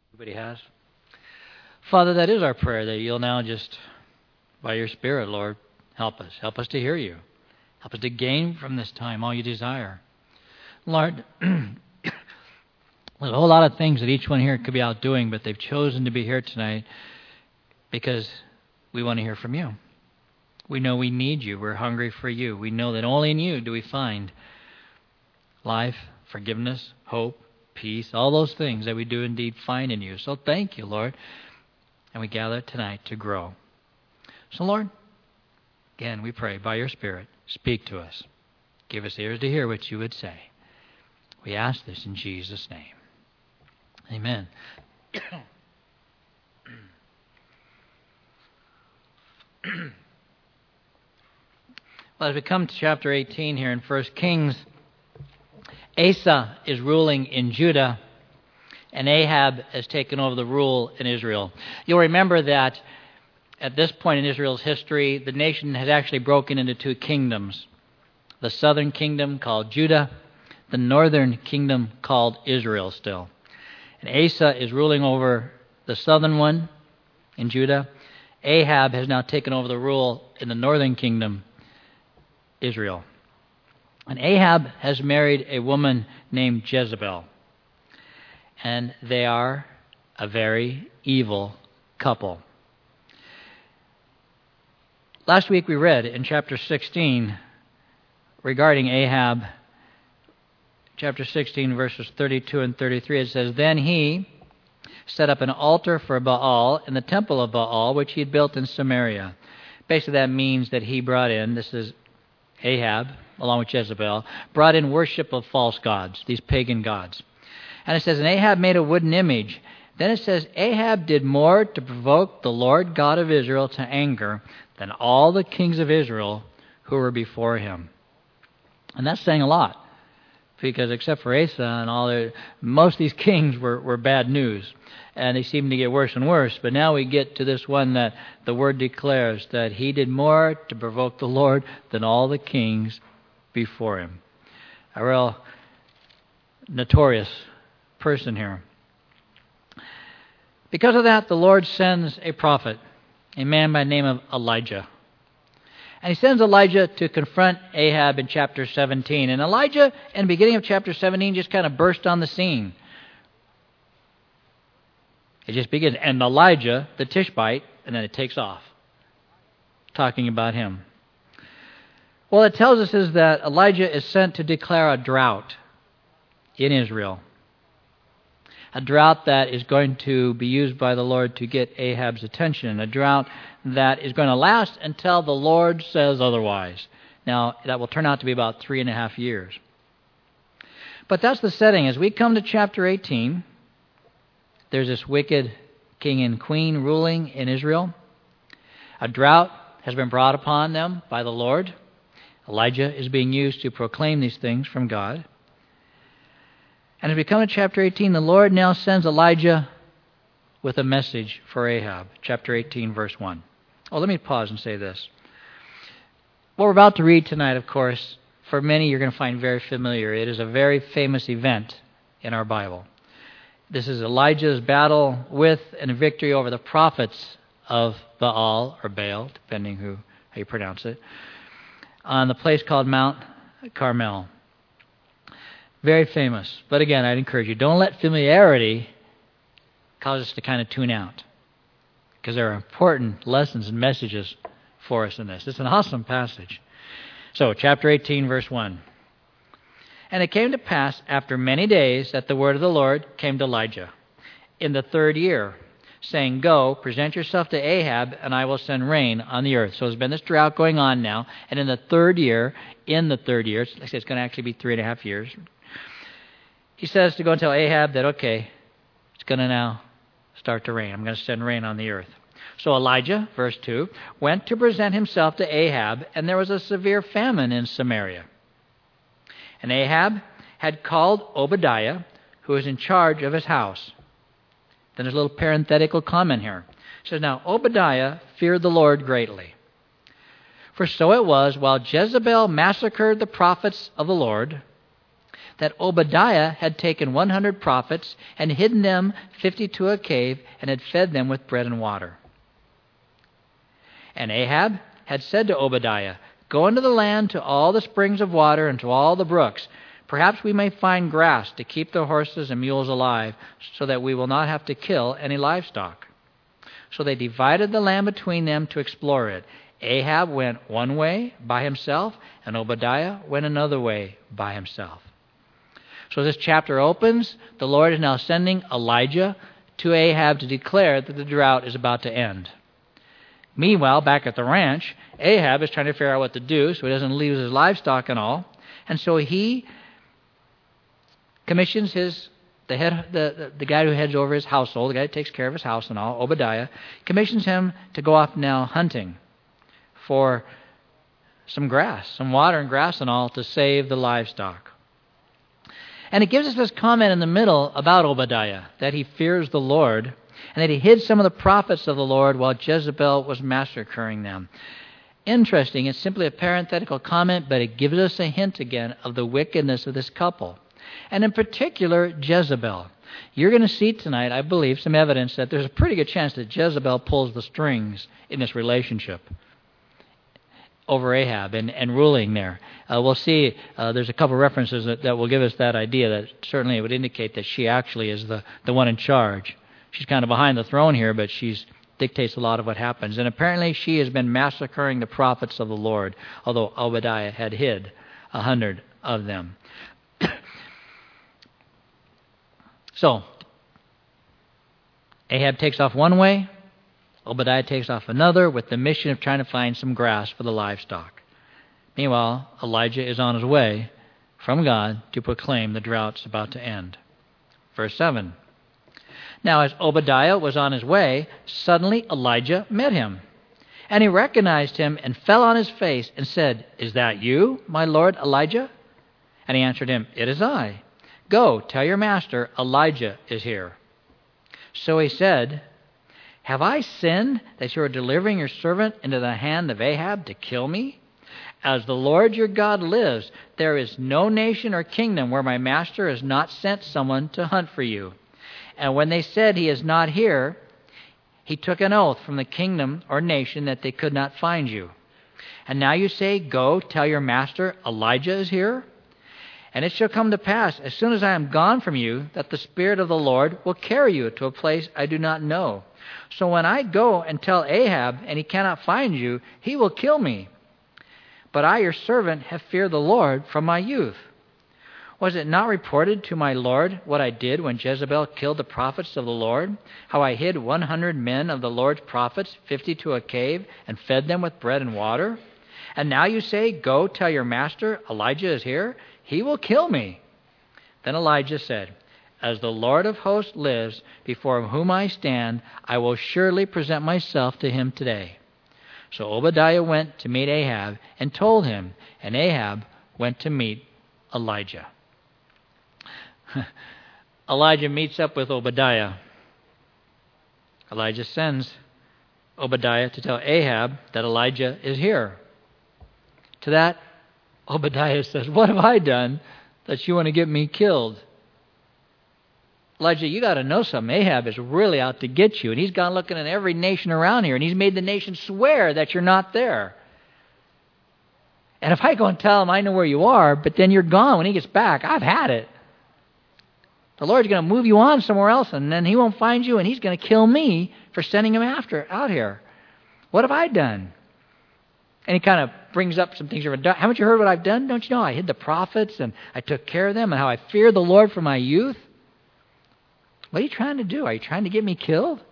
Everybody has. Father, that is our prayer, that you'll now just, by your Spirit, Lord, help us. Help us to hear you. Help us to gain from this time all you desire. Lord, there's a whole lot of things that each one here could be out doing, but they've chosen to be here tonight because we want to hear from you. We know we need you. We're hungry for you. We know that only in you do we find life, forgiveness, hope, peace, all those things that we do indeed find in you. So thank you, Lord. And we gather tonight to grow. So, Lord, again, we pray by your Spirit, speak to us. Give us ears to hear what you would say. We ask this in Jesus' name. Amen. Well, as we come to chapter 18 here in 1 Kings, Asa is ruling in Judah, and Ahab has taken over the rule in Israel. You'll remember that at this point in Israel's history, the nation has actually broken into two kingdoms. The southern kingdom called Judah, the northern kingdom called Israel still. And Asa is ruling over the southern one in Judah. Ahab has now taken over the rule in the northern kingdom, Israel. And Ahab has married a woman named Jezebel. And they are a very evil couple. Last week we read in chapter 16 regarding Ahab, chapter 16, verses 32 and 33, it says, "Then he set up an altar for Baal in the temple of Baal, which he had built in Samaria." Basically that means that he brought in, this is Ahab, along with Jezebel, brought in worship of false gods, these pagan gods. And it says, "And Ahab made a wooden image." Then it says, "Ahab did more to provoke the Lord God of Israel to anger than all the kings of Israel who were before him." And that's saying a lot, because except for Asa and most of these kings were bad news. And they seem to get worse and worse. But now we get to this one that the word declares that he did more to provoke the Lord than all the kings before him. A real notorious person here. Because of that, the Lord sends a prophet, a man by the name of Elijah. And he sends Elijah to confront Ahab in chapter 17. And Elijah, in the beginning of chapter 17, just kind of burst on the scene. It just begins. And Elijah, the Tishbite, and then it takes off, talking about him. Well, it tells us is that Elijah is sent to declare a drought in Israel. A drought that is going to be used by the Lord to get Ahab's attention. A drought that is going to last until the Lord says otherwise. Now, that will turn out to be about 3.5 years. But that's the setting. As we come to chapter 18, there's this wicked king and queen ruling in Israel. A drought has been brought upon them by the Lord. Elijah is being used to proclaim these things from God. And as we come to chapter 18, the Lord now sends Elijah with a message for Ahab. Chapter 18, verse 1. Oh, let me pause and say this. What we're about to read tonight, of course, for many you're going to find very familiar. It is a very famous event in our Bible. This is Elijah's battle with and victory over the prophets of Baal, or Baal, depending how you pronounce it, on the place called Mount Carmel. Very famous. But again, I'd encourage you, don't let familiarity cause us to kind of tune out, because there are important lessons and messages for us in this. It's an awesome passage. So, chapter 18, verse 1. "And it came to pass after many days that the word of the Lord came to Elijah in the 3rd year, saying, 'Go, present yourself to Ahab, and I will send rain on the earth.'" So there's been this drought going on now, and in the third year, like I said, it's going to actually be 3.5 years. He says to go and tell Ahab that, okay, it's going to now start to rain. I'm going to send rain on the earth. So Elijah, verse 2, went to present himself to Ahab, and there was a severe famine in Samaria. And Ahab had called Obadiah, who was in charge of his house. Then there's a little parenthetical comment here. It says, "Now Obadiah feared the Lord greatly. For so it was, while Jezebel massacred the prophets of the Lord, that Obadiah had taken 100 prophets and hidden them 50 to a cave and had fed them with bread and water. And Ahab had said to Obadiah, "Go into the land to all the springs of water and to all the brooks. Perhaps we may find grass to keep the horses and mules alive, so that we will not have to kill any livestock." So they divided the land between them to explore it. Ahab went one way by himself, and Obadiah went another way by himself. So this chapter opens. The Lord is now sending Elijah to Ahab to declare that the drought is about to end. Meanwhile, back at the ranch, Ahab is trying to figure out what to do so he doesn't lose his livestock and all. And so he commissions the guy who heads over his household, the guy who takes care of his house and all, Obadiah, commissions him to go off now hunting for some grass, some water and grass and all, to save the livestock. And it gives us this comment in the middle about Obadiah, that he fears the Lord, and that he hid some of the prophets of the Lord while Jezebel was massacring them. Interesting. It's simply a parenthetical comment, but it gives us a hint again of the wickedness of this couple. And in particular, Jezebel. You're going to see tonight, I believe, some evidence that there's a pretty good chance that Jezebel pulls the strings in this relationship over Ahab and ruling there. We'll see there's a couple references that will give us that idea, that certainly it would indicate that she actually is the one in charge. She's kind of behind the throne here, but she dictates a lot of what happens. And apparently she has been massacring the prophets of the Lord, although Obadiah had hid 100 of them. So, Ahab takes off one way, Obadiah takes off another, with the mission of trying to find some grass for the livestock. Meanwhile, Elijah is on his way from God to proclaim the drought's about to end. Verse 7. Now, as Obadiah was on his way, suddenly Elijah met him. And he recognized him and fell on his face and said, "Is that you, my lord Elijah?" And he answered him, "It is I. Go, tell your master, Elijah is here." So he said, "Have I sinned that you are delivering your servant into the hand of Ahab to kill me? As the Lord your God lives, there is no nation or kingdom where my master has not sent someone to hunt for you. And when they said he is not here, he took an oath from the kingdom or nation that they could not find you. And now you say, 'Go, tell your master, Elijah is here'? And it shall come to pass, as soon as I am gone from you, that the Spirit of the Lord will carry you to a place I do not know. So when I go and tell Ahab, and he cannot find you, he will kill me. But I, your servant, have feared the Lord from my youth. Was it not reported to my Lord what I did when Jezebel killed the prophets of the Lord? How I hid 100 men of the Lord's prophets, 50 to a cave, and fed them with bread and water? And now you say, 'Go tell your master, Elijah is here'? He will kill me." Then Elijah said, "As the Lord of hosts lives, before whom I stand, I will surely present myself to him today." So Obadiah went to meet Ahab and told him, and Ahab went to meet Elijah. Elijah meets up with Obadiah. Elijah sends Obadiah to tell Ahab that Elijah is here. To that, Obadiah says, "What have I done that you want to get me killed?" Elijah, you got to know something. Ahab is really out to get you, and he's gone looking at every nation around here, and he's made the nation swear that you're not there. And if I go and tell him I know where you are, but then you're gone when he gets back, I've had it. The Lord's going to move you on somewhere else, and then he won't find you, and he's going to kill me for sending him out here. What have I done? And he kind of brings up some things. Haven't you heard what I've done? Don't you know I hid the prophets and I took care of them and how I feared the Lord from my youth? What are you trying to do? Are you trying to get me killed?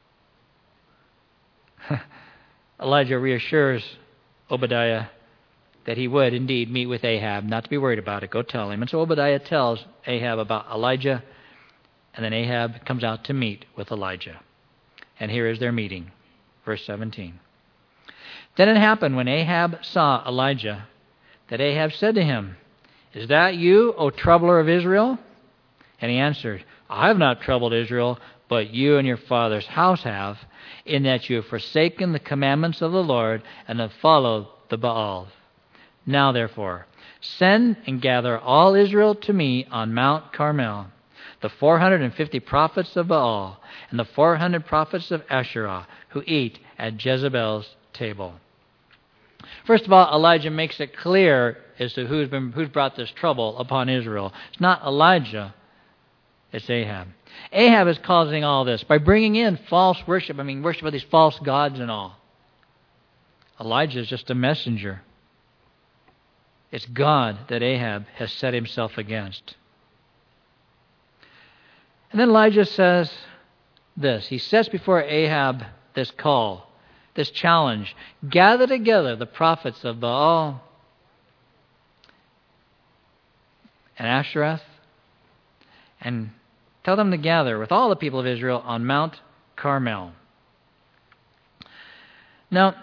Elijah reassures Obadiah that he would indeed meet with Ahab, not to be worried about it. Go tell him. And so Obadiah tells Ahab about Elijah, and then Ahab comes out to meet with Elijah. And here is their meeting. Verse 17. Then it happened when Ahab saw Elijah that Ahab said to him, "Is that you, O troubler of Israel?" And he answered, "I have not troubled Israel, but you and your father's house have, in that you have forsaken the commandments of the Lord and have followed the Baals. Now therefore, Send and gather all Israel to me on Mount Carmel, the 450 prophets of Baal and the 400 prophets of Asherah who eat at Jezebel's table. First of all, Elijah makes it clear as to who's brought this trouble upon Israel. It's not Elijah, it's Ahab. Ahab is causing all this by bringing in false worship. Worship of these false gods and all. Elijah is just a messenger. It's God that Ahab has set himself against. And then Elijah says this. He sets before Ahab this call, this challenge. Gather together the prophets of Baal and Asherah and tell them to gather with all the people of Israel on Mount Carmel. Now,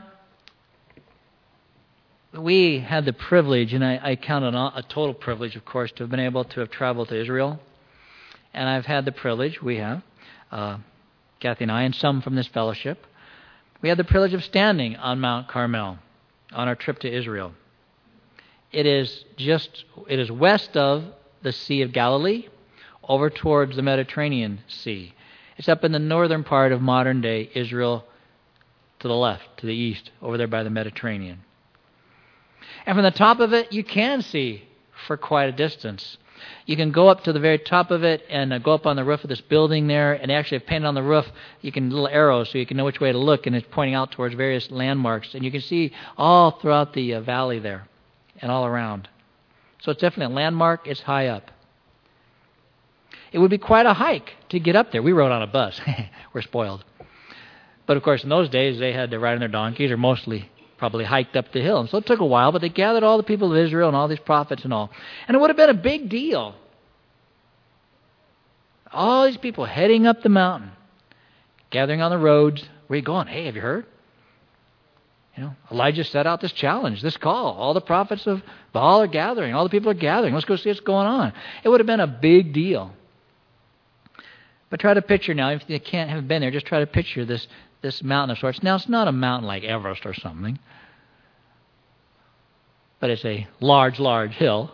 we had the privilege, and I count it a total privilege, of course, to have been able to have traveled to Israel. And I've had the privilege, we have, Kathy and I, and some from this fellowship, we had the privilege of standing on Mount Carmel on our trip to Israel. It is west of the Sea of Galilee, over towards the Mediterranean Sea. It's up in the northern part of modern-day Israel, to the left, to the east, over there by the Mediterranean. And from the top of it, you can see for quite a distance. You can go up to the very top of it and go up on the roof of this building there, and actually have painted on the roof, little arrows so you can know which way to look, and it's pointing out towards various landmarks. And you can see all throughout the valley there and all around. So it's definitely a landmark. It's high up. It would be quite a hike to get up there. We rode on a bus. We're spoiled. But of course, in those days, they had to ride on their donkeys, or mostly probably hiked up the hill. And so it took a while, but they gathered all the people of Israel and all these prophets and all. And it would have been a big deal. All these people heading up the mountain, gathering on the roads. Where are you going? Hey, have you heard? Elijah set out this challenge, this call. All the prophets of Baal are gathering. All the people are gathering. Let's go see what's going on. It would have been a big deal. But try to picture now, if you can't have been there, just try to picture this mountain of sorts. Now, it's not a mountain like Everest or something, but it's a large, large hill.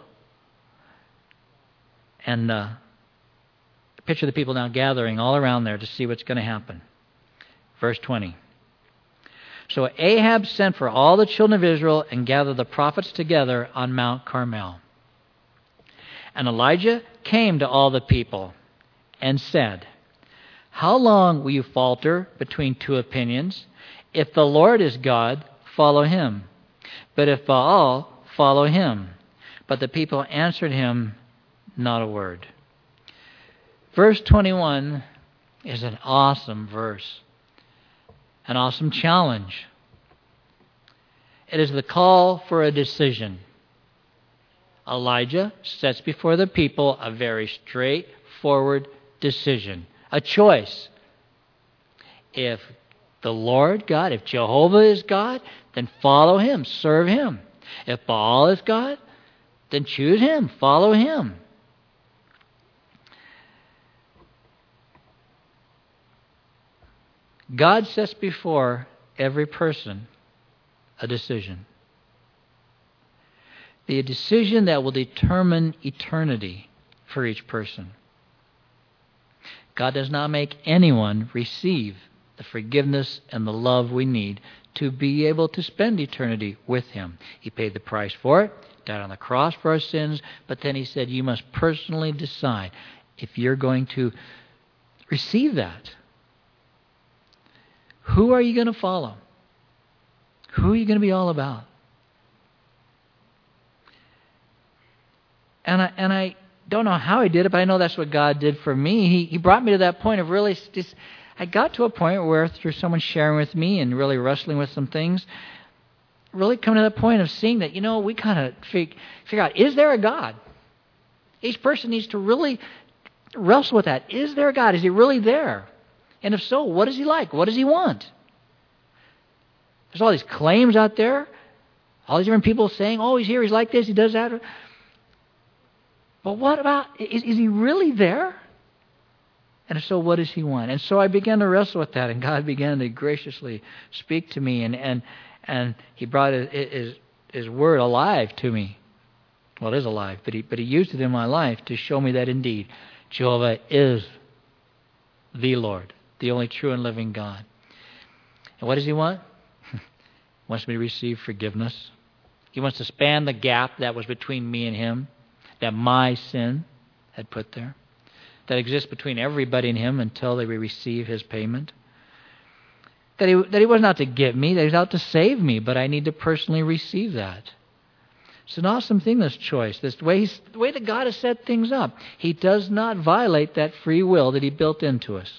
And picture the people now gathering all around there to see what's going to happen. Verse 20. So Ahab sent for all the children of Israel and gathered the prophets together on Mount Carmel. And Elijah came to all the people and said, how long will you falter between two opinions? If the Lord is God, follow him. But if Baal, follow him. But the people answered him not a word. Verse 21 is an awesome verse. An awesome challenge. It is the call for a decision. Elijah sets before the people a very straightforward decision. A choice. If the Lord God, if Jehovah is God, then follow him, serve him. If Baal is God, then choose him, follow him. God sets before every person a decision. The decision that will determine eternity for each person. God does not make anyone receive the forgiveness and the love we need to be able to spend eternity with him. He paid the price for it, died on the cross for our sins, but then he said you must personally decide if you're going to receive that. Who are you going to follow? Who are you going to be all about? And I don't know how he did it, but I know that's what God did for me. He brought me to that point of really just, I got to a point where through someone sharing with me and really wrestling with some things, really coming to that point of seeing that, we kind of figure out, is there a God? Each person needs to really wrestle with that. Is there a God? Is he really there? And if so, what is he like? What does he want? There's all these claims out there. All these different people saying, oh, he's here, he's like this, he does that. But what about, is he really there? And if so, what does he want? And so I began to wrestle with that, and God began to graciously speak to me, and he brought his word alive to me. Well, it is alive, but he used it in my life to show me that indeed Jehovah is the Lord, the only true and living God. And what does he want? He wants me to receive forgiveness. He wants to span the gap that was between me and him, that my sin had put there, that exists between everybody and him until they receive his payment. That he was not to get me, that he was out to save me, but I need to personally receive that. It's an awesome thing, this choice, the way that God has set things up. He does not violate that free will that he built into us.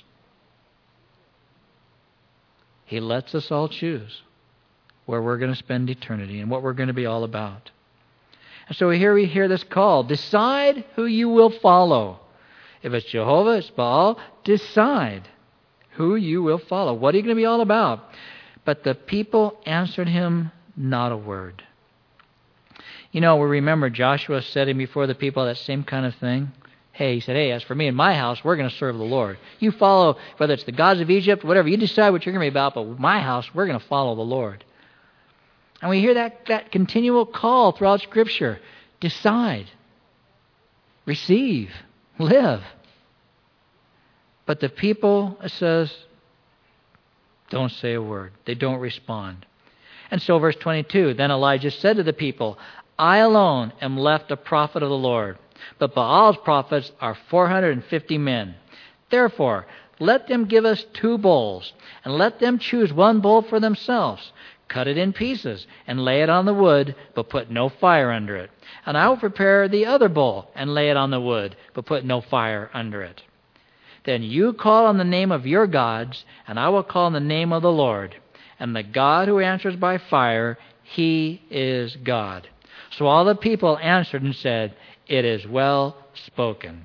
He lets us all choose where we're going to spend eternity and what we're going to be all about. And so here we hear this call. Decide who you will follow. If it's Jehovah, it's Baal, decide who you will follow. What are you going to be all about? But the people answered him not a word. You know, we remember Joshua setting before the people that same kind of thing. He said, as for me and my house, we're going to serve the Lord. You follow, whether it's the gods of Egypt, whatever, you decide what you're going to be about, but with my house, we're going to follow the Lord. And we hear that continual call throughout Scripture. Decide. Receive. Live. But the people, it says, don't say a word. They don't respond. And so verse 22, then Elijah said to the people, I alone am left a prophet of the Lord, but Baal's prophets are 450 men. Therefore, let them give us 2 bulls, and let them choose 1 bull for themselves. Cut it in pieces, and lay it on the wood, but put no fire under it. And I will prepare the other bull, and lay it on the wood, but put no fire under it. Then you call on the name of your gods, and I will call on the name of the Lord. And the God who answers by fire, he is God. So all the people answered and said, it is well spoken.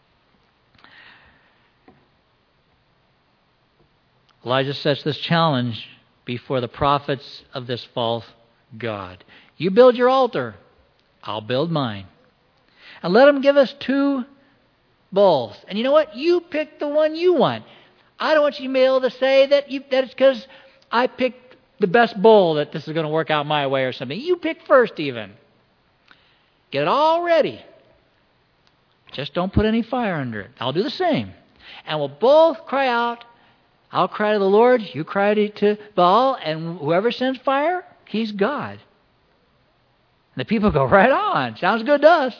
Elijah sets this challenge before the prophets of this false God. You build your altar, I'll build mine. And let them give us 2 bulls. And you know what? You pick the one you want. I don't want you to be able to say that it's because I picked the best bull that this is going to work out my way or something. You pick first even. Get it all ready. Just don't put any fire under it. I'll do the same. And we'll both cry out. I'll cry to the Lord, you cry to Baal, and whoever sends fire, he's God. And the people go, right on. Sounds good to us.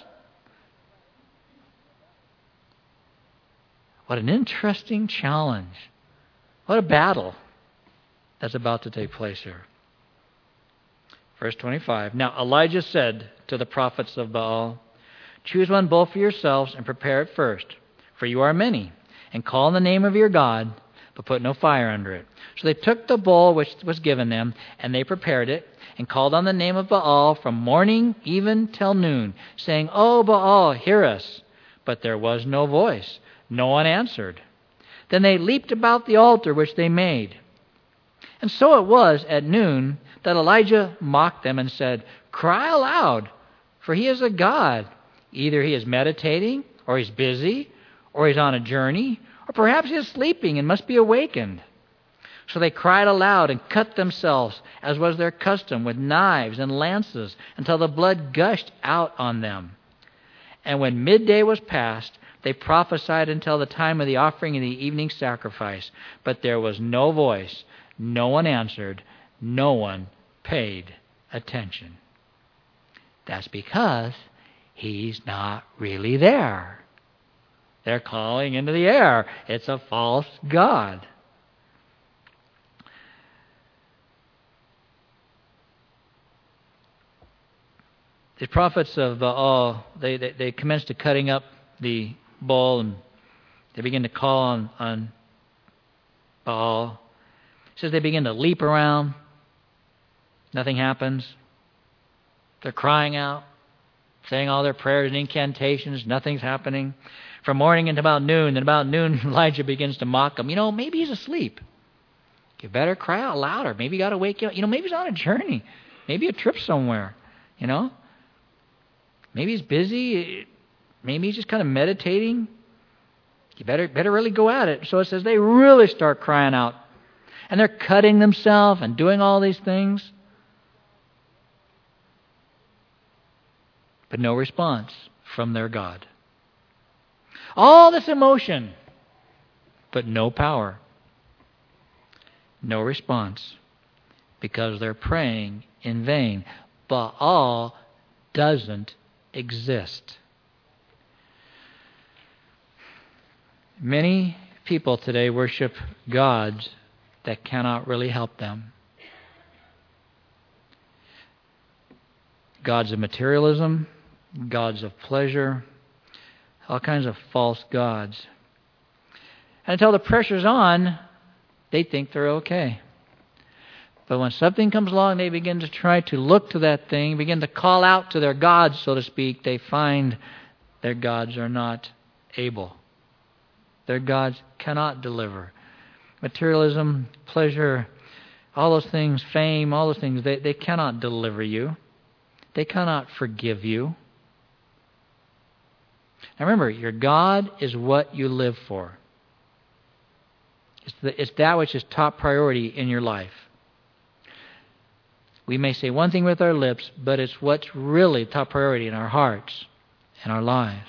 What an interesting challenge. What a battle that's about to take place here. Verse 25. Now Elijah said to the prophets of Baal, choose 1 bull for yourselves and prepare it first, for you are many, and call on the name of your God, but put no fire under it. So they took the bull which was given them, and they prepared it, and called on the name of Baal from morning even till noon, saying, O Baal, hear us. But there was no voice. No one answered. Then they leaped about the altar which they made. And so it was at noon that Elijah mocked them and said, cry aloud, for he is a god. Either he is meditating, or he's busy, or he's on a journey, or perhaps he is sleeping and must be awakened. So they cried aloud and cut themselves, as was their custom, with knives and lances, until the blood gushed out on them. And when midday was past, they prophesied until the time of the offering of the evening sacrifice. But there was no voice, no one answered, no one paid attention. That's because he's not really there. They're calling into the air. It's a false god. The prophets of Baal, they commenced to cutting up the bull, and they begin to call on Baal. It says they begin to leap around. Nothing happens. They're crying out, saying all their prayers and incantations. Nothing's happening. From morning until about noon. Then about noon, Elijah begins to mock him. Maybe he's asleep. You better cry out louder. Maybe you got to wake you up. Maybe he's on a journey. Maybe a trip somewhere. Maybe he's busy. Maybe he's just kind of meditating. You better really go at it. So it says they really start crying out. And they're cutting themselves and doing all these things. but no response from their God. All this emotion, but no power. No response, because they're praying in vain. Baal doesn't exist. Many people today worship gods that cannot really help them. Gods of materialism, gods of pleasure, all kinds of false gods. And until the pressure's on, they think they're okay. But when something comes along, they begin to try to look to that thing, begin to call out to their gods, so to speak. They find their gods are not able. Their gods cannot deliver. Materialism, pleasure, all those things, fame, all those things, they cannot deliver you. They cannot forgive you. Now remember, your God is what you live for. It's that which is top priority in your life. We may say one thing with our lips, but it's what's really top priority in our hearts and our lives.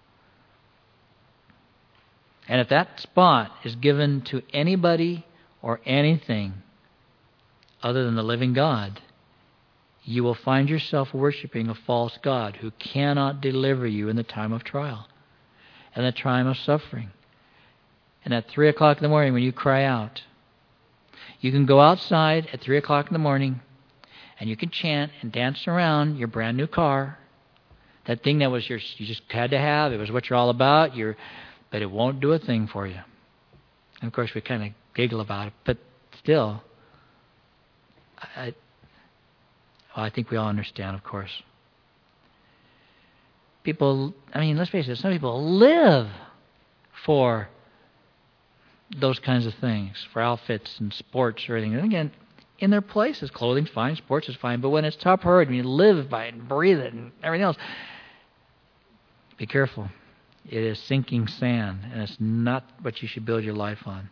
And if that spot is given to anybody or anything other than the living God, you will find yourself worshiping a false God who cannot deliver you in the time of trial and the time of suffering. And at 3 o'clock in the morning when you cry out, you can go outside at 3 o'clock in the morning and you can chant and dance around your brand new car, that thing that was yours, you just had to have, it was what you're all about, but it won't do a thing for you. And of course we kind of giggle about it, but still, I think we all understand, of course. People, let's face it, some people live for those kinds of things, for outfits and sports or anything. And again, in their places, clothing's fine, sports is fine, but when it's top priority, when you live by it and breathe it and everything else, be careful. It is sinking sand, and it's not what you should build your life on.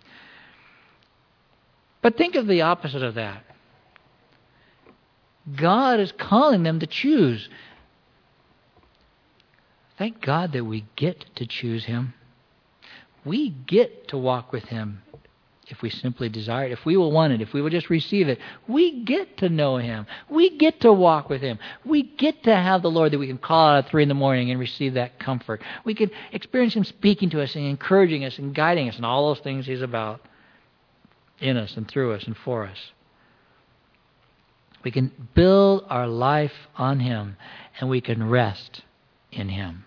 But think of the opposite of that. God is calling them to choose. Thank God that we get to choose Him. We get to walk with Him if we simply desire it, if we will want it, if we will just receive it. We get to know Him. We get to walk with Him. We get to have the Lord that we can call out at 3 in the morning and receive that comfort. We can experience Him speaking to us and encouraging us and guiding us and all those things He's about in us and through us and for us. We can build our life on Him, and we can rest in Him.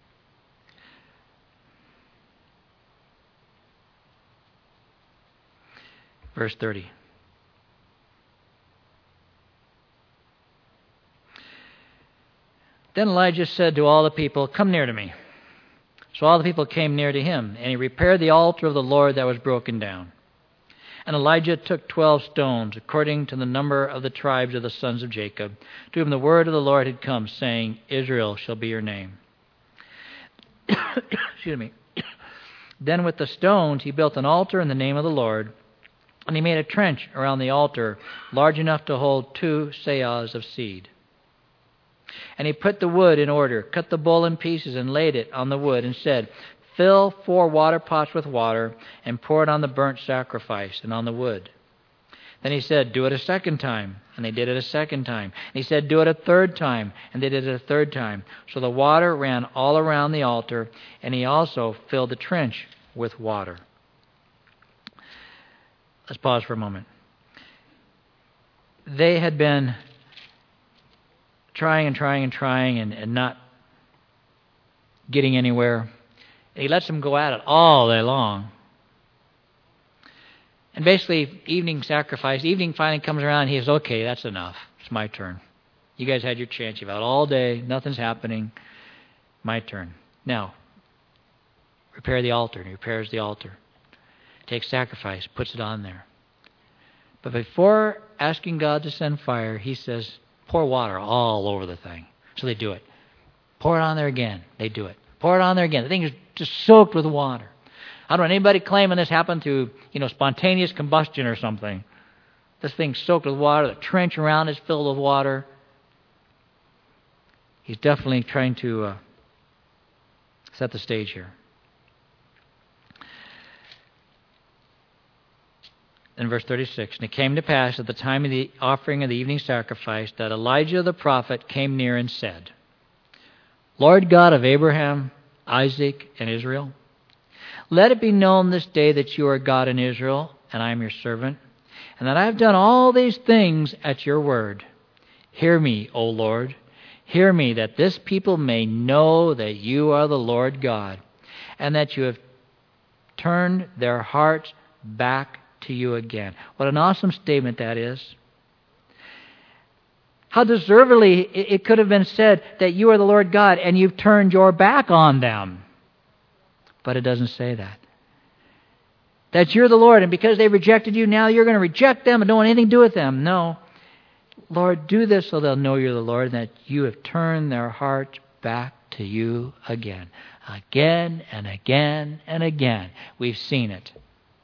Verse 30. Then Elijah said to all the people, "Come near to me." So all the people came near to him, and he repaired the altar of the Lord that was broken down. And Elijah took 12 stones, according to the number of the tribes of the sons of Jacob, to whom the word of the Lord had come, saying, Israel shall be your name. Excuse me. Then with the stones he built an altar in the name of the Lord, and he made a trench around the altar, large enough to hold 2 seahs of seed. And he put the wood in order, cut the bull in pieces, and laid it on the wood, and said, Fill 4 water pots with water, and pour it on the burnt sacrifice and on the wood. Then he said, Do it a second time. And they did it a second time. And he said, Do it a third time. And they did it a third time. So the water ran all around the altar, and he also filled the trench with water. Let's pause for a moment. They had been trying and not getting anywhere. He lets them go at it all day long. And basically, evening finally comes around, and he says, okay, that's enough. It's my turn. You guys had your chance. You've had all day. Nothing's happening. My turn. Now, repair the altar. And he repairs the altar. Takes sacrifice, puts it on there. But before asking God to send fire, he says, pour water all over the thing. So they do it. Pour it on there again. They do it. Pour it on there again. The thing is just soaked with water. I don't want anybody claiming this happened through, spontaneous combustion or something. This thing's soaked with water. The trench around is filled with water. He's definitely trying to set the stage here. In verse 36, and it came to pass at the time of the offering of the evening sacrifice that Elijah the prophet came near and said, Lord God of Abraham, Isaac, and Israel, let it be known this day that you are God in Israel, and I am your servant, and that I have done all these things at your word. Hear me, O Lord. Hear me, that this people may know that you are the Lord God, and that you have turned their hearts back to you again. What an awesome statement that is. How deservedly it could have been said that you are the Lord God and you've turned your back on them. But it doesn't say that. That you're the Lord, and because they rejected you, now you're going to reject them and don't want anything to do with them. No. Lord, do this so they'll know you're the Lord and that you have turned their hearts back to you again. Again and again and again. We've seen it.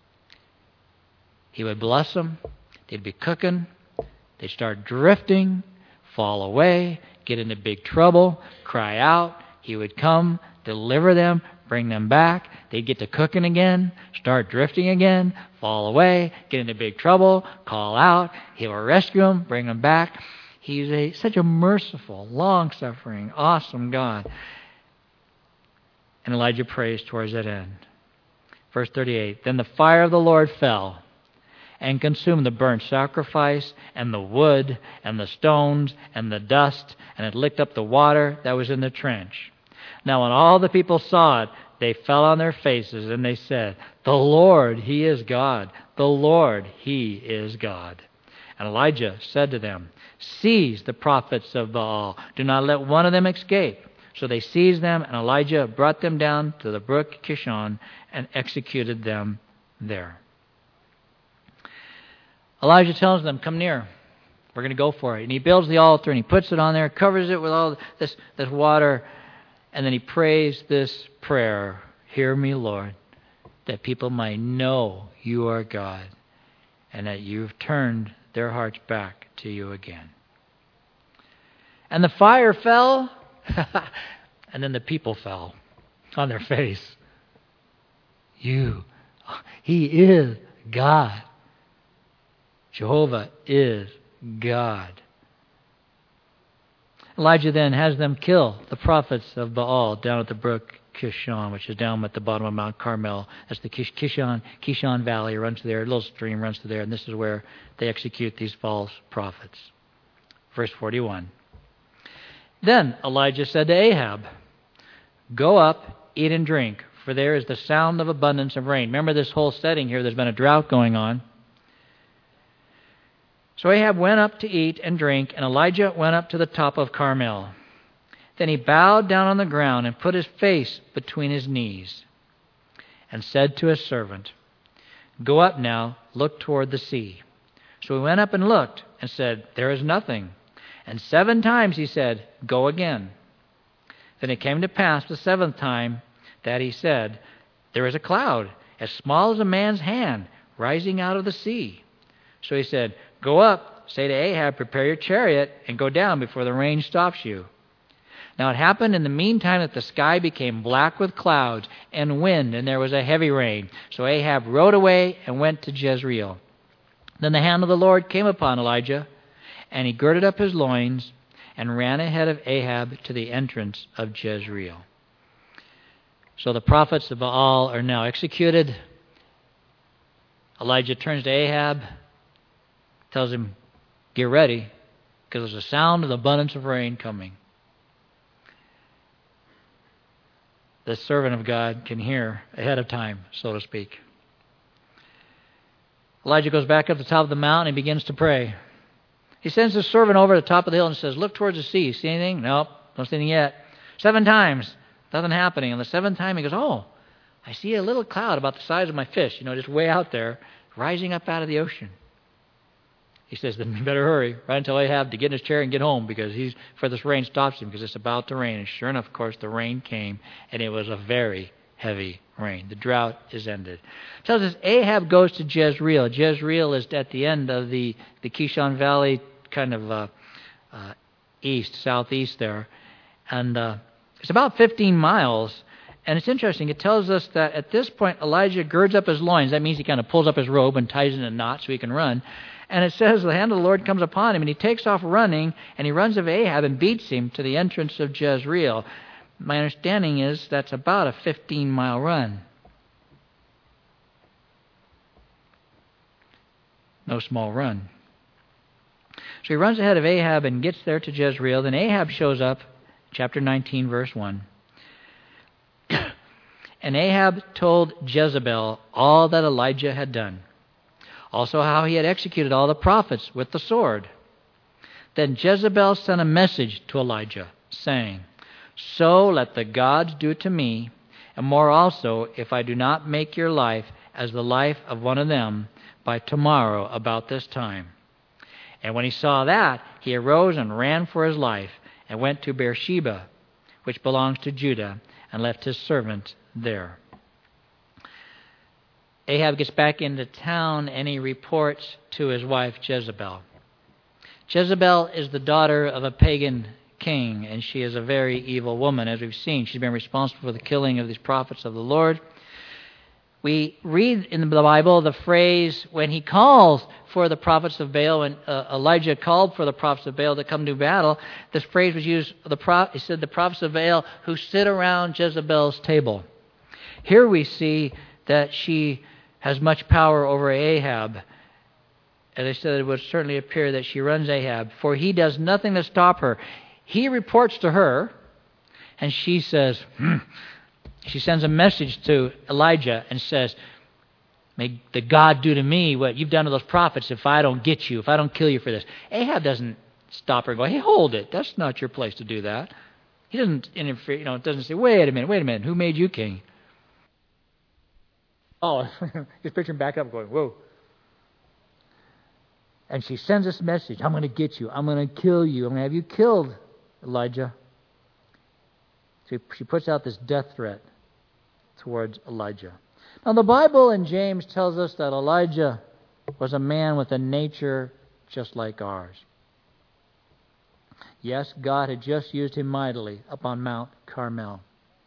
He would bless them. They'd be cooking. They'd start drifting, fall away, get into big trouble, cry out. He would come, deliver them, bring them back. They'd get to cooking again, start drifting again, fall away, get into big trouble, call out. He will rescue them, bring them back. He's such a merciful, long-suffering, awesome God. And Elijah prays towards that end. Verse 38, then the fire of the Lord fell and consumed the burnt sacrifice and the wood and the stones and the dust, and it licked up the water that was in the trench. Now when all the people saw it, they fell on their faces, and they said, the Lord, He is God. The Lord, He is God. And Elijah said to them, seize the prophets of Baal. Do not let one of them escape. So they seized them, and Elijah brought them down to the brook Kishon and executed them there. Elijah tells them, come near. We're going to go for it. And he builds the altar and he puts it on there, covers it with all this water, and then he prays this prayer, hear me, Lord, that people might know you are God and that you've turned their hearts back to you again. And the fire fell, and then the people fell on their face. He is God. Jehovah is God. Elijah then has them kill the prophets of Baal down at the brook Kishon, which is down at the bottom of Mount Carmel. That's the Kishon Valley runs through there. A little stream runs through there, and this is where they execute these false prophets. Verse 41. Then Elijah said to Ahab, go up, eat and drink, for there is the sound of abundance of rain. Remember this whole setting here, there's been a drought going on. So Ahab went up to eat and drink, and Elijah went up to the top of Carmel. Then he bowed down on the ground and put his face between his knees and said to his servant, go up now, look toward the sea. So he went up and looked and said, there is nothing. And 7 times he said, go again. Then it came to pass the 7th time that he said, there is a cloud as small as a man's hand rising out of the sea. So he said, go up, say to Ahab, prepare your chariot, and go down before the rain stops you. Now it happened in the meantime that the sky became black with clouds and wind, and there was a heavy rain. So Ahab rode away and went to Jezreel. Then the hand of the Lord came upon Elijah, and he girded up his loins and ran ahead of Ahab to the entrance of Jezreel. So the prophets of Baal are now executed. Elijah turns to Ahab, tells him, get ready, because there's a sound of the abundance of rain coming. The servant of God can hear ahead of time, so to speak. Elijah goes back up to the top of the mountain and begins to pray. He sends his servant over to the top of the hill and says, look towards the sea. See anything? Nope, don't see anything yet. 7 times, nothing happening. On the 7th time, he goes, oh, I see a little cloud about the size of my fist, just way out there, rising up out of the ocean. He says, then you better hurry, right until Ahab to get in his chair and get home, because before this rain stops him, because it's about to rain. And sure enough, of course, the rain came, and it was a very heavy rain. The drought is ended. It tells us Ahab goes to Jezreel. Jezreel is at the end of the Kishon Valley, kind of southeast there. And it's about 15 miles. And it's interesting. It tells us that at this point, Elijah girds up his loins. That means he kind of pulls up his robe and ties it in a knot so he can run. And it says the hand of the Lord comes upon him, and he takes off running, and he runs of Ahab and beats him to the entrance of Jezreel. My understanding is that's about a 15-mile run. No small run. So he runs ahead of Ahab and gets there to Jezreel. Then Ahab shows up, chapter 19, verse 1. And Ahab told Jezebel all that Elijah had done, also how he had executed all the prophets with the sword. Then Jezebel sent a message to Elijah, saying, So let the gods do to me, and more also, if I do not make your life as the life of one of them by tomorrow about this time. And when he saw that, he arose and ran for his life, and went to Beersheba, which belongs to Judah, and left his servant there. Ahab gets back into town, and he reports to his wife Jezebel. Jezebel is the daughter of a pagan king, and she is a very evil woman, as we've seen. She's been responsible for the killing of these prophets of the Lord. We read in the Bible the phrase when he calls for the prophets of Baal, when Elijah called for the prophets of Baal to come to battle, this phrase was used, he said, the prophets of Baal who sit around Jezebel's table. Here we see that she has much power over Ahab. As I said, it would certainly appear that she runs Ahab, for he does nothing to stop her. He reports to her, and she says, She sends a message to Elijah and says, May the God do to me what you've done to those prophets if I don't get you, if I don't kill you for this. Ahab doesn't stop her and go, Hey, hold it. That's not your place to do that. He doesn't interfere, doesn't say, wait a minute, who made you king? Oh, he's picturing back up going, whoa. And she sends this message, I'm going to get you. I'm going to kill you. I'm going to have you killed, Elijah. So she puts out this death threat towards Elijah. Now the Bible in James tells us that Elijah was a man with a nature just like ours. Yes, God had just used him mightily upon Mount Carmel.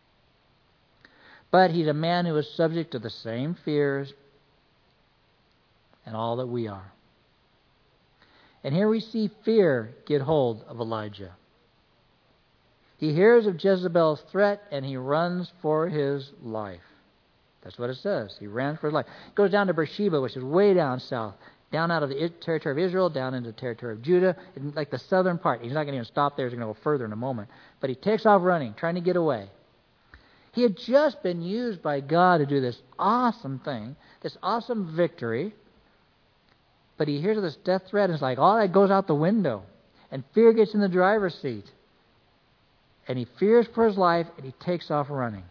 But he's a man who is subject to the same fears and all that we are. And here we see fear get hold of Elijah. He hears of Jezebel's threat and he runs for his life. That's what it says. He ran for his life. Goes down to Beersheba, which is way down south, down out of the territory of Israel, down into the territory of Judah, in like the southern part. He's not going to even stop there. He's going to go further in a moment. But he takes off running, trying to get away. He had just been used by God to do this awesome thing, this awesome victory. But he hears of this death threat, and it's like all that goes out the window. And fear gets in the driver's seat. And he fears for his life, and he takes off running.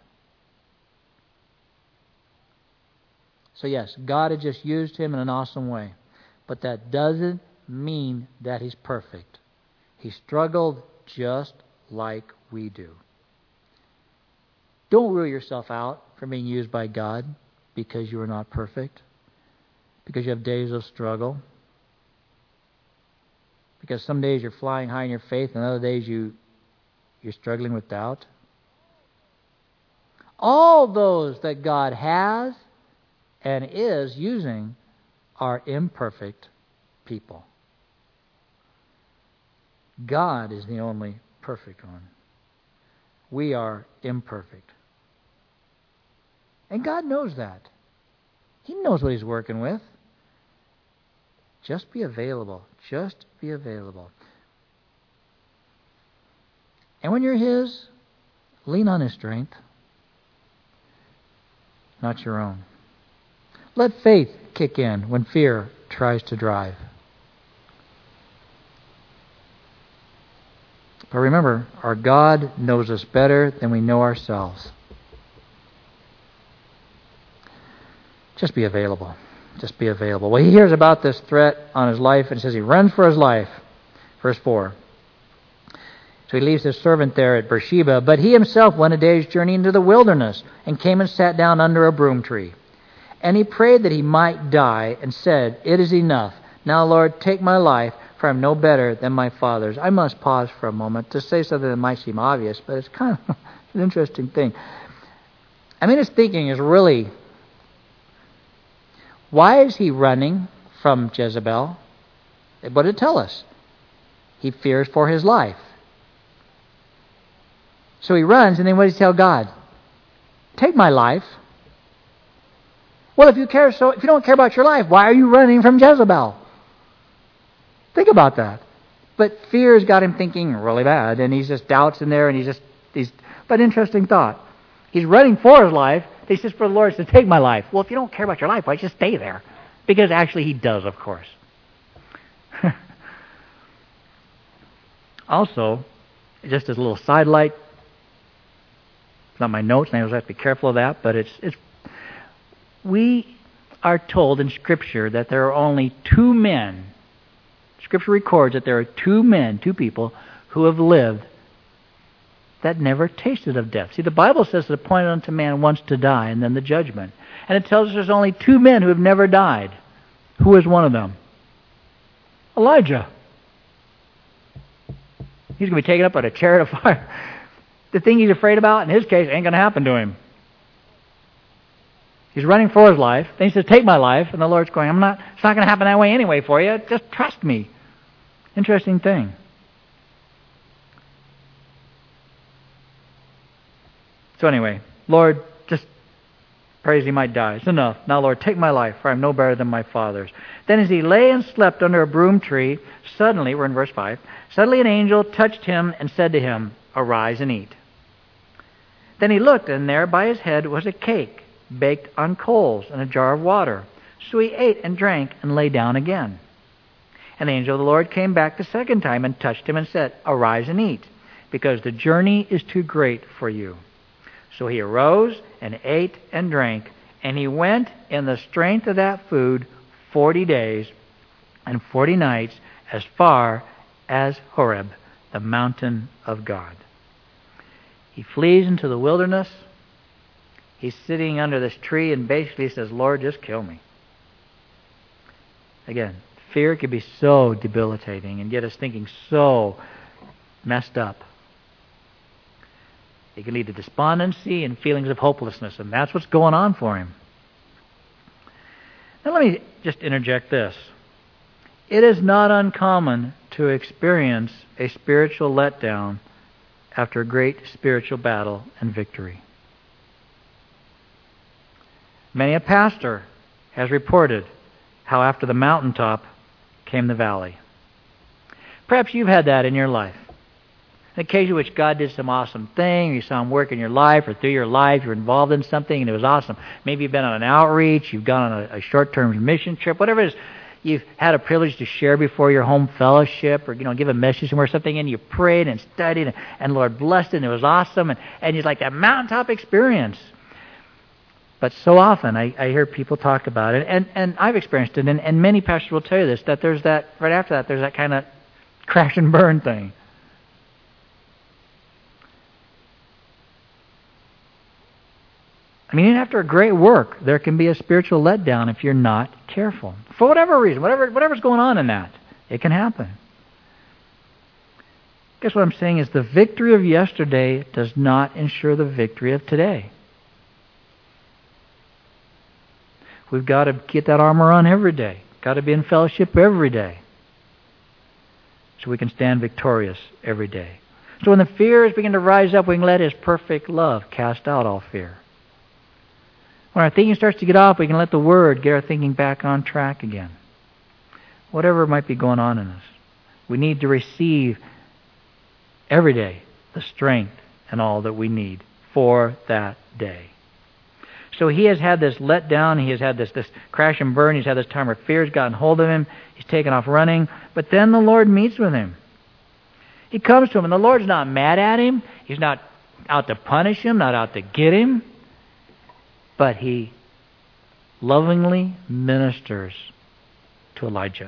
So yes, God had just used him in an awesome way. But that doesn't mean that he's perfect. He struggled just like we do. Don't rule yourself out from being used by God because you are not perfect. Because you have days of struggle. Because some days you're flying high in your faith and other days you're struggling with doubt. All those that God has and is using are imperfect people. God is the only perfect one. We are imperfect. And God knows that. He knows what He's working with. Just be available. Just be available. And when you're His, lean on His strength, not your own. Let faith kick in when fear tries to drive. But remember, our God knows us better than we know ourselves. Just be available. Just be available. Well, he hears about this threat on his life and says he runs for his life. Verse 4. So he leaves his servant there at Beersheba, but he himself went a day's journey into the wilderness and came and sat down under a broom tree. And he prayed that he might die and said, It is enough. Now, Lord, take my life, for I'm no better than my fathers. I must pause for a moment to say something that might seem obvious, but it's kind of an interesting thing. I mean, his thinking is really, why is he running from Jezebel? What did it tell us? He fears for his life. So he runs, and then what does he tell God? Take my life. Well, if you don't care about your life, why are you running from Jezebel? Think about that. But fear's got him thinking really bad, and he's just doubts in there, and but interesting thought. He's running for his life. He says for the Lord to take my life. Well, if you don't care about your life, why don't you stay there? Because actually he does, of course. Also, just as a little sidelight, it's not my notes, and I always have to be careful of that, but we are told in Scripture that there are only two men. Scripture records that there are two people who have lived that never tasted of death. See, the Bible says that appointed unto man once to die, and then the judgment. And it tells us there's only two men who have never died. Who is one of them? Elijah. He's going to be taken up by a chariot of fire. The thing he's afraid about, in his case, ain't going to happen to him. He's running for his life. Then he says, take my life. And the Lord's going, it's not going to happen that way anyway for you. Just trust me. Interesting thing. So anyway, Lord, just prays he might die. It's enough. Now, Lord, take my life, for I am no better than my fathers. Then as he lay and slept under a broom tree, suddenly, we're in verse 5, suddenly an angel touched him and said to him, arise and eat. Then he looked, and there by his head was a cake, baked on coals, and a jar of water. So he ate and drank and lay down again. And the angel of the Lord came back the second time and touched him and said, arise and eat, because the journey is too great for you. So he arose and ate and drank, and he went in the strength of that food 40 days and 40 nights as far as Horeb, the mountain of God. He flees into the wilderness. He's sitting under this tree and basically says, Lord, just kill me. Again, fear can be so debilitating and get us thinking so messed up. It can lead to despondency and feelings of hopelessness, and that's what's going on for him. Now let me just interject this. It is not uncommon to experience a spiritual letdown after a great spiritual battle and victory. Many a pastor has reported how after the mountaintop came the valley. Perhaps you've had that in your life. An occasion in which God did some awesome thing, you saw Him work in your life or through your life, you're involved in something and it was awesome. Maybe you've been on an outreach, you've gone on a short-term mission trip, whatever it is, you've had a privilege to share before your home fellowship or, give a message somewhere or something, and you prayed and studied and Lord blessed it and it was awesome and it's like that mountaintop experience. But so often I hear people talk about it, and I've experienced it, and many pastors will tell you this, that there's that, right after that, there's that kind of crash and burn thing. I mean, even after a great work, there can be a spiritual letdown if you're not careful. For whatever reason, whatever's going on in that, it can happen. Guess what I'm saying is the victory of yesterday does not ensure the victory of today. We've got to get that armor on every day. Got to be in fellowship every day, so we can stand victorious every day. So when the fears begin to rise up, we can let His perfect love cast out all fear. When our thinking starts to get off, we can let the Word get our thinking back on track again. Whatever might be going on in us, we need to receive every day the strength and all that we need for that day. So he has had this letdown, he has had this crash and burn, he's had this time where fear's gotten hold of him, he's taken off running, but then the Lord meets with him. He comes to him, and the Lord's not mad at him, He's not out to punish him, not out to get him, but He lovingly ministers to Elijah.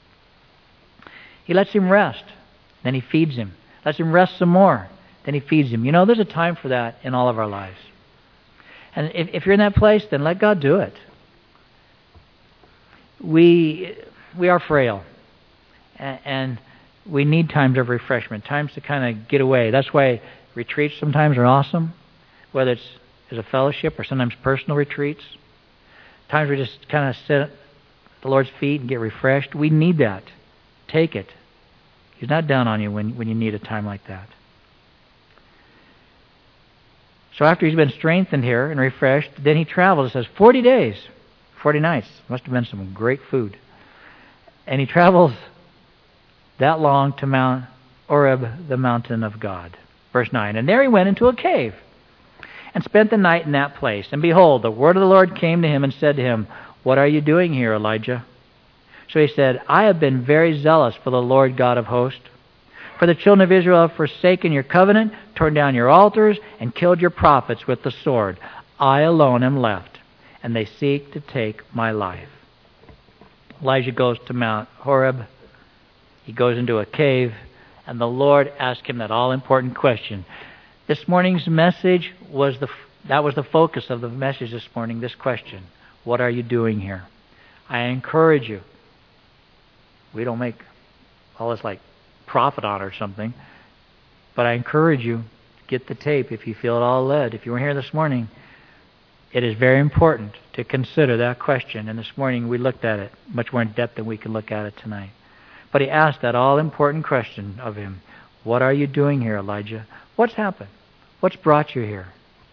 He lets him rest, then He feeds him. Lets him rest some more, then He feeds him. There's a time for that in all of our lives. And if you're in that place, then let God do it. We are frail. And we need times of refreshment, times to kind of get away. That's why retreats sometimes are awesome, whether it's as a fellowship or sometimes personal retreats. Times we just kind of sit at the Lord's feet and get refreshed. We need that. Take it. He's not down on you when you need a time like that. So after he's been strengthened here and refreshed, then he travels. It says 40 days, 40 nights. Must have been some great food. And he travels that long to Mount Horeb, the mountain of God. Verse 9, and there he went into a cave and spent the night in that place. And behold, the word of the Lord came to him and said to him, what are you doing here, Elijah? So he said, I have been very zealous for the Lord God of hosts. For the children of Israel have forsaken your covenant, torn down your altars, and killed your prophets with the sword. I alone am left, and they seek to take my life. Elijah goes to Mount Horeb. He goes into a cave, and the Lord asked him that all-important question. This morning's message was the focus of the message this morning, this question. What are you doing here? I encourage you. We don't make all this like profit on it or something, but I encourage you, get the tape if you feel at all led. If you were here this morning, it is very important to consider that question. And this morning we looked at it much more in depth than we can look at it tonight. But he asked that all-important question of him. What are you doing here, Elijah? What's happened? What's brought you here?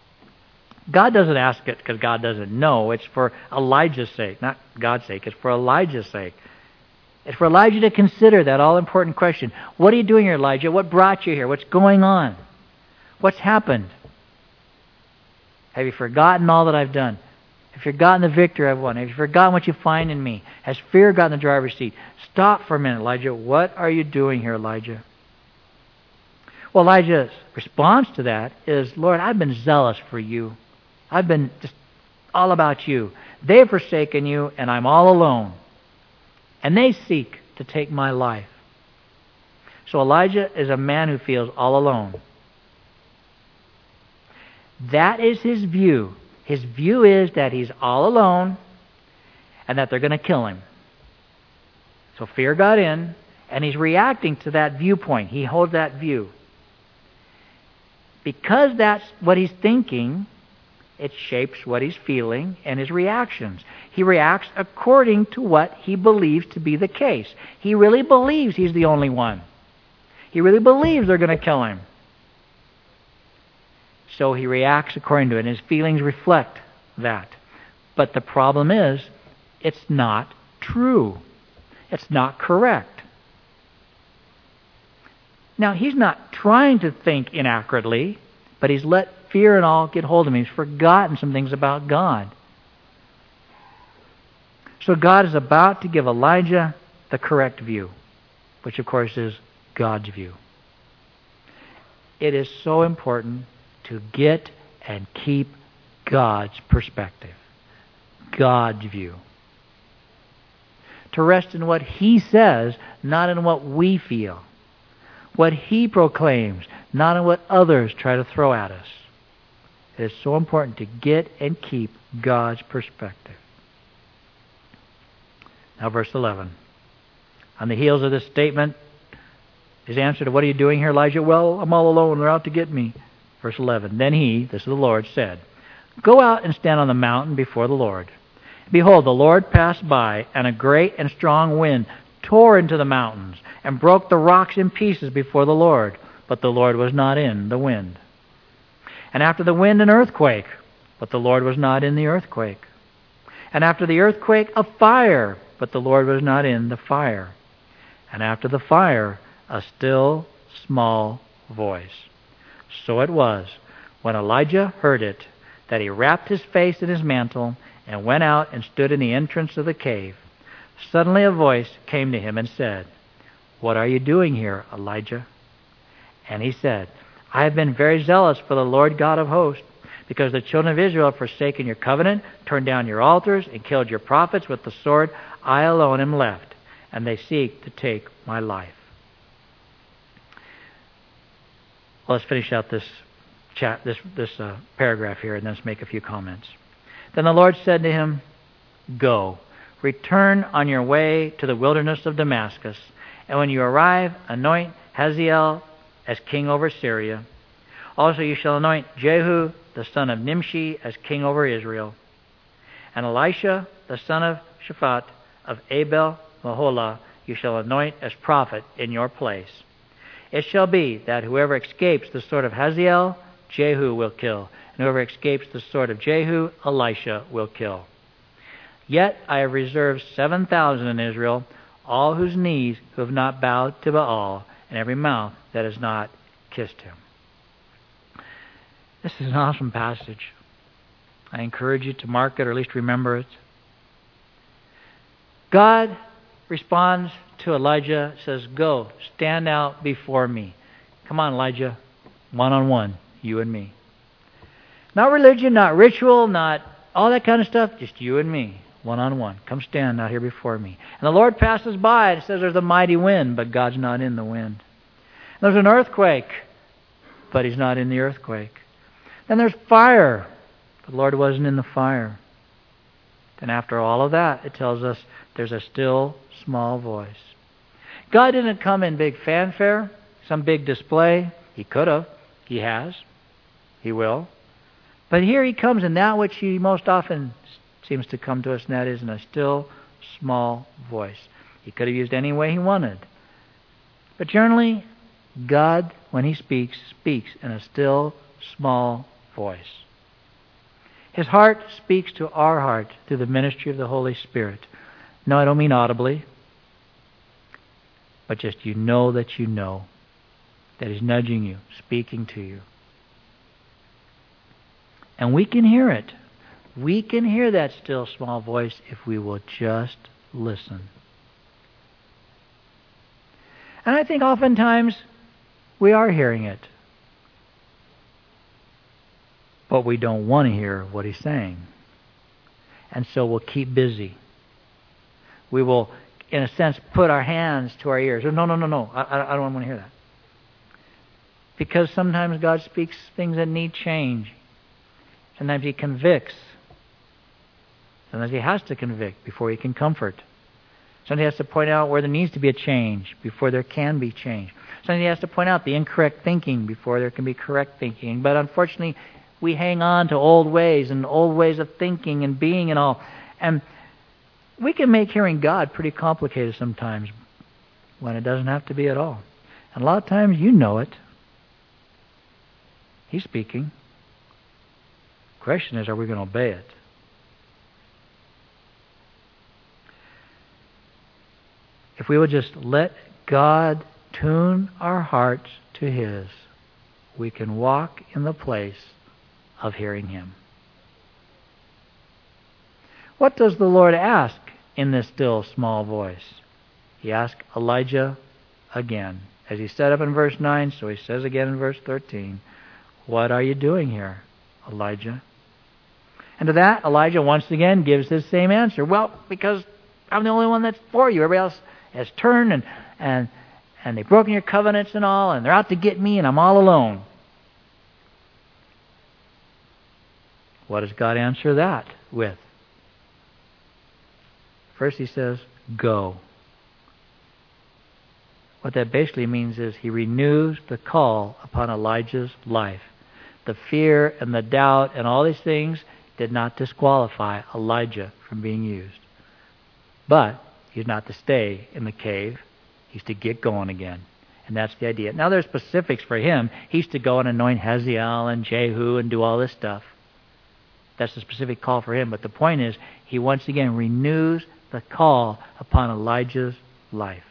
God doesn't ask it because God doesn't know. It's for Elijah's sake, not God's sake. It's for Elijah's sake. It's for Elijah to consider that all-important question. What are you doing here, Elijah? What brought you here? What's going on? What's happened? Have you forgotten all that I've done? Have you forgotten the victory I've won? Have you forgotten what you find in me? Has fear gotten the driver's seat? Stop for a minute, Elijah. What are you doing here, Elijah? Well, Elijah's response to that is, Lord, I've been zealous for you. I've been just all about you. They've forsaken you, and I'm all alone. And they seek to take my life. So Elijah is a man who feels all alone. That is his view. His view is that he's all alone and that they're going to kill him. So fear got in, and he's reacting to that viewpoint. He holds that view. Because that's what he's thinking, it shapes what he's feeling and his reactions. He reacts according to what he believes to be the case. He really believes he's the only one. He really believes they're going to kill him. So he reacts according to it, and his feelings reflect that. But the problem is, it's not true. It's not correct. Now, he's not trying to think inaccurately, but he's let fear and all get hold of him. He's forgotten some things about God. So God is about to give Elijah the correct view, which of course is God's view. It is so important to get and keep God's perspective, God's view. To rest in what He says, not in what we feel. What He proclaims, not in what others try to throw at us. It is so important to get and keep God's perspective. Now verse 11. On the heels of this statement, his answer to what are you doing here, Elijah? Well, I'm all alone. They're out to get me. Verse 11. Then he, this is the Lord, said, Go out and stand on the mountain before the Lord. Behold, the Lord passed by, and a great and strong wind tore into the mountains and broke the rocks in pieces before the Lord. But the Lord was not in the wind. And after the wind, an earthquake. But the Lord was not in the earthquake. And after the earthquake, a fire. But the Lord was not in the fire. And after the fire, a still small voice. So it was, when Elijah heard it, that he wrapped his face in his mantle and went out and stood in the entrance of the cave. Suddenly a voice came to him and said, What are you doing here, Elijah? And he said, I have been very zealous for the Lord God of hosts, because the children of Israel have forsaken your covenant, turned down your altars, and killed your prophets with the sword. I alone am left, and they seek to take my life. Well, let's finish out this paragraph here, and then let's make a few comments. Then the Lord said to him, Go, return on your way to the wilderness of Damascus, And when you arrive, anoint Hazael as king over Syria. Also you shall anoint Jehu, the son of Nimshi, as king over Israel. And Elisha, the son of Shaphat, of Abel Meholah, you shall anoint as prophet in your place. It shall be that whoever escapes the sword of Hazael, Jehu will kill, and whoever escapes the sword of Jehu, Elisha will kill. Yet I have reserved 7,000 in Israel, all whose knees who have not bowed to Baal, and every mouth that has not kissed him. This is an awesome passage. I encourage you to mark it, or at least remember it. God responds to Elijah, says, go, stand out before me. Come on, Elijah, one-on-one, you and me. Not religion, not ritual, not all that kind of stuff, just you and me, one-on-one. Come stand out here before me. And the Lord passes by, and it says there's a mighty wind, but God's not in the wind. There's an earthquake, but He's not in the earthquake. Then there's fire. The Lord wasn't in the fire. Then after all of that, it tells us there's a still small voice. God didn't come in big fanfare, some big display. He could have. He has. He will. But here He comes in that which He most often seems to come to us, and that is in a still small voice. He could have used any way He wanted. But generally, God, when He speaks, speaks in a still small voice. His heart speaks to our heart through the ministry of the Holy Spirit. No, I don't mean audibly, but just you know that He's nudging you, speaking to you. And we can hear it. We can hear that still small voice if we will just listen. And I think oftentimes we are hearing it. But we don't want to hear what He's saying. And so we'll keep busy. We will, in a sense, put our hands to our ears. No. I don't want to hear that. Because sometimes God speaks things that need change. Sometimes He convicts. Sometimes He has to convict before He can comfort. Sometimes He has to point out where there needs to be a change before there can be change. Sometimes He has to point out the incorrect thinking before there can be correct thinking. But unfortunately, we hang on to old ways and old ways of thinking and being and all. And we can make hearing God pretty complicated sometimes when it doesn't have to be at all. And a lot of times you know it. He's speaking. The question is, are we going to obey it? If we would just let God tune our hearts to His, we can walk in the place of hearing Him. What does the Lord ask in this still small voice? He asked Elijah again. As He said up in verse 9, so He says again in verse 13, what are you doing here, Elijah? And to that, Elijah once again gives his same answer. Well, because I'm the only one that's for you. Everybody else has turned and they've broken your covenants and all, and they're out to get me, and I'm all alone. What does God answer that with? First He says, go. What that basically means is He renews the call upon Elijah's life. The fear and the doubt and all these things did not disqualify Elijah from being used. But he's not to stay in the cave. He's to get going again. And that's the idea. Now there's specifics for him. He's to go and anoint Hazael and Jehu and do all this stuff. That's the specific call for him. But the point is, he once again renews the call upon Elijah's life.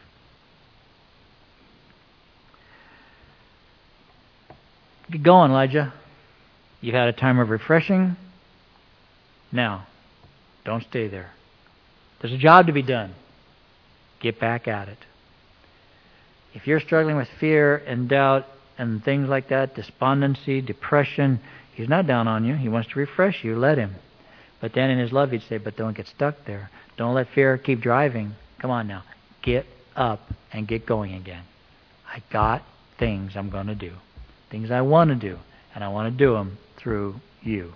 Get going, Elijah. You've had a time of refreshing. Now, don't stay there. There's a job to be done. Get back at it. If you're struggling with fear and doubt and things like that, despondency, depression, He's not down on you. He wants to refresh you. Let Him. But then in His love, He'd say, but don't get stuck there. Don't let fear keep driving. Come on now. Get up and get going again. I got things I'm going to do. Things I want to do. And I want to do them through you.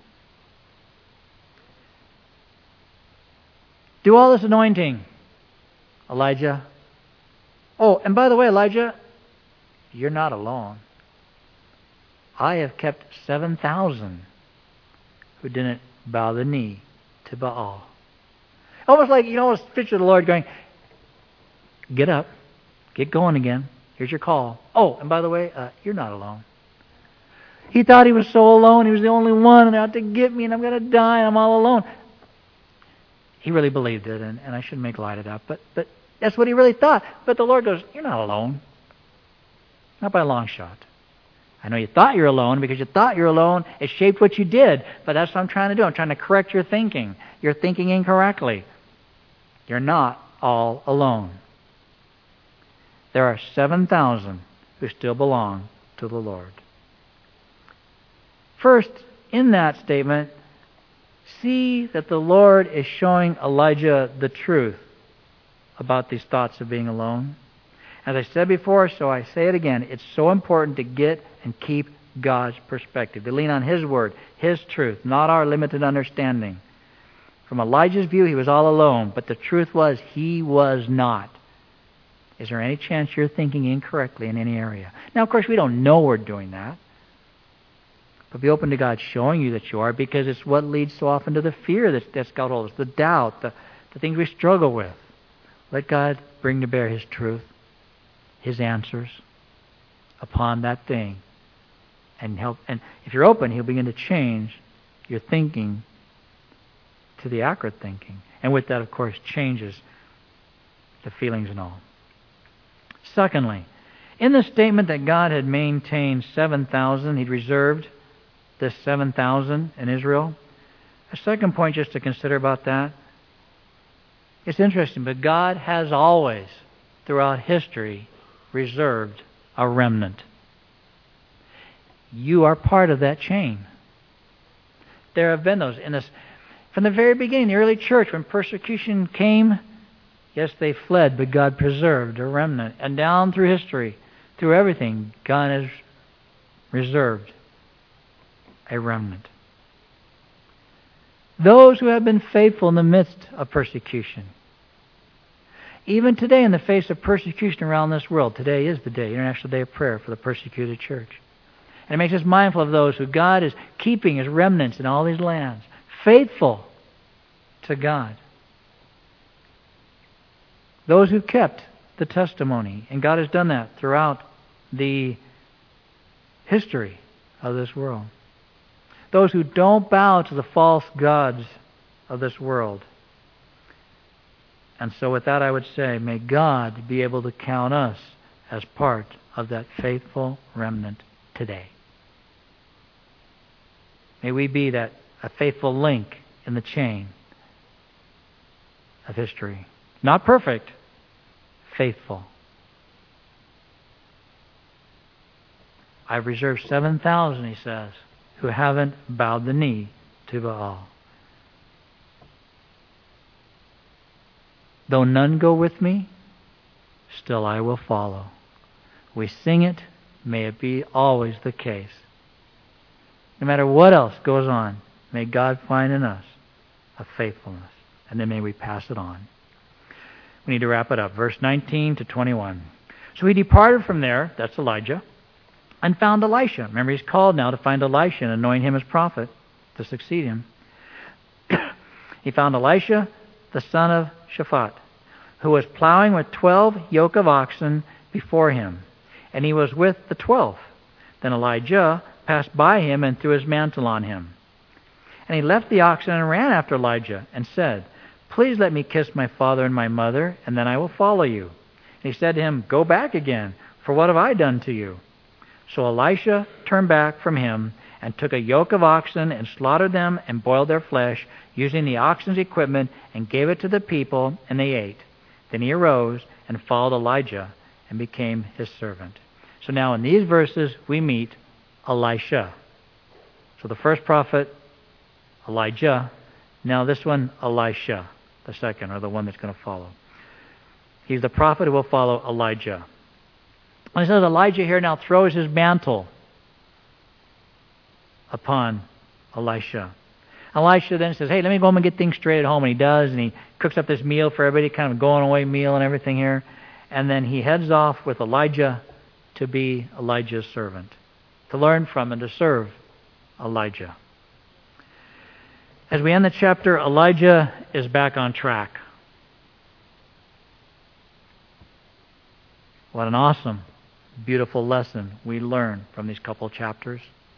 Do all this anointing, Elijah. Oh, and by the way, Elijah, you're not alone. I have kept 7,000 who didn't bow the knee to Baal. Almost like, picture the Lord going, get up, get going again. Here's your call. Oh, and by the way, you're not alone. He thought he was so alone. He was the only one, and they're out to get me, and I'm going to die, and I'm all alone. He really believed it, and I shouldn't make light of that, but that's what he really thought. But the Lord goes, you're not alone. Not by a long shot. I know you thought you're alone. Because you thought you're alone, it shaped what you did. But that's what I'm trying to do. I'm trying to correct your thinking. You're thinking incorrectly. You're not all alone. There are 7,000 who still belong to the Lord. First, in that statement, see that the Lord is showing Elijah the truth about these thoughts of being alone. As I said before, so I say it again, it's so important to get and keep God's perspective, to lean on His Word, His truth, not our limited understanding. From Elijah's view, he was all alone, but the truth was he was not. Is there any chance you're thinking incorrectly in any area? Now, of course, we don't know we're doing that. But be open to God showing you that you are, because it's what leads so often to the fear that's got hold of us, the doubt, the things we struggle with. Let God bring to bear His truth, His answers upon that thing, and help. And if you're open, He'll begin to change your thinking to the accurate thinking. And with that, of course, changes the feelings and all. Secondly, in the statement that God had maintained 7,000, He'd reserved this 7,000 in Israel. A second point just to consider about that. It's interesting, but God has always, throughout history, reserved a remnant. You are part of that chain. There have been those in this. From the very beginning, the early church, when persecution came, yes, they fled, but God preserved a remnant. And down through history, through everything, God has reserved a remnant. Those who have been faithful in the midst of persecution. Even today, in the face of persecution around this world, today is the day, International Day of Prayer for the persecuted church. And it makes us mindful of those who God is keeping as remnants in all these lands, faithful to God. Those who kept the testimony, and God has done that throughout the history of this world. Those who don't bow to the false gods of this world. And so with that I would say, may God be able to count us as part of that faithful remnant today. May we be a faithful link in the chain of history. Not perfect, faithful. I've reserved 7,000, he says, who haven't bowed the knee to Baal. Though none go with me, still I will follow. We sing it, may it be always the case. No matter what else goes on, may God find in us a faithfulness, and then may we pass it on. We need to wrap it up. Verse 19 to 21. So he departed from there, that's Elijah, and found Elisha. Remember, he's called now to find Elisha and anoint him as prophet to succeed him. He found Elisha, the son of Shaphat, who was plowing with 12 yoke of oxen before him, and he was with the 12th. Then Elijah passed by him and threw his mantle on him. And he left the oxen and ran after Elijah and said, "Please let me kiss my father and my mother, and then I will follow you." And he said to him, "Go back again, for what have I done to you?" So Elisha turned back from him and took a yoke of oxen and slaughtered them and boiled their flesh, using the oxen's equipment, and gave it to the people, and they ate. Then he arose and followed Elijah and became his servant. So now in these verses we meet Elisha. So the first prophet, Elijah. Now this one, Elisha, the second, or the one that's going to follow. He's the prophet who will follow Elijah. And it says Elijah here now throws his mantle upon Elisha. Elisha then says, "Hey, let me go home and get things straight at home." And he does, and he cooks up this meal for everybody, kind of a going away meal and everything here. And then he heads off with Elijah to be Elijah's servant, to learn from and to serve Elijah. As we end the chapter, Elijah is back on track. What an awesome, beautiful lesson we learn from these couple chapters.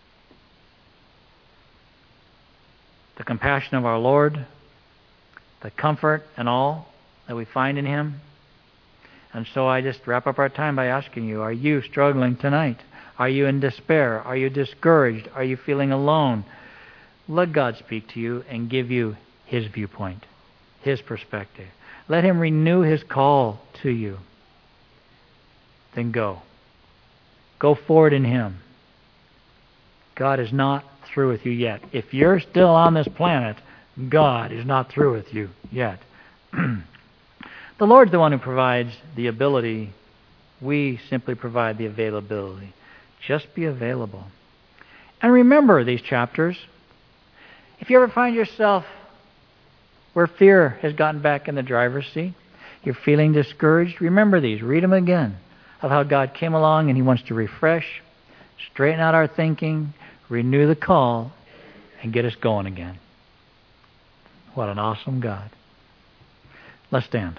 The compassion of our Lord, the comfort and all that we find in Him. And so I just wrap up our time by asking you, are you struggling tonight? Are you in despair? Are you discouraged? Are you feeling alone? Let God speak to you and give you His viewpoint, His perspective. Let Him renew His call to you. Then go. Go forward in Him. God is not through with you yet. If you're still on this planet, God is not through with you yet. The Lord's the one who provides the ability. We simply provide the availability. Just be available. And remember these chapters. If you ever find yourself where fear has gotten back in the driver's seat, you're feeling discouraged, remember these. Read them again of how God came along and He wants to refresh, straighten out our thinking, renew the call, and get us going again. What an awesome God. Let's stand.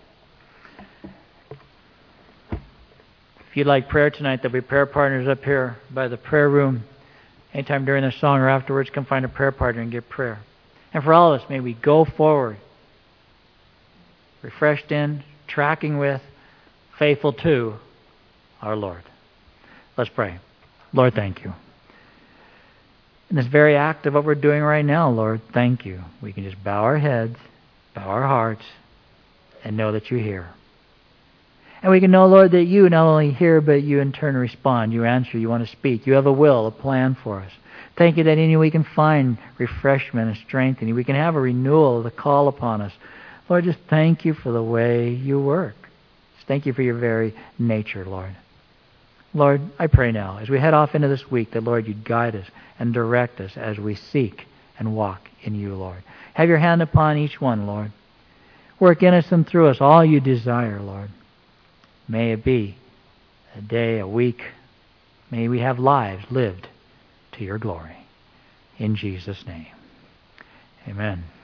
If you'd like prayer tonight, there'll be prayer partners up here by the prayer room. Anytime during the song or afterwards, come find a prayer partner and get prayer. And for all of us, may we go forward, refreshed in, tracking with, faithful to our Lord. Let's pray. Lord, thank you. In this very act of what we're doing right now, Lord, thank you. We can just bow our heads, bow our hearts, and know that you're here. And we can know, Lord, that you not only hear, but you in turn respond. You answer. You want to speak. You have a will, a plan for us. Thank you that in you we can find refreshment and strengthening. We can have a renewal of the call upon us. Lord, just thank you for the way you work. Just thank you for your very nature, Lord. Lord, I pray now, as we head off into this week, that, Lord, you'd guide us and direct us as we seek and walk in you, Lord. Have your hand upon each one, Lord. Work in us and through us all you desire, Lord. May it be a day, a week. May we have lives lived to your glory. In Jesus' name. Amen.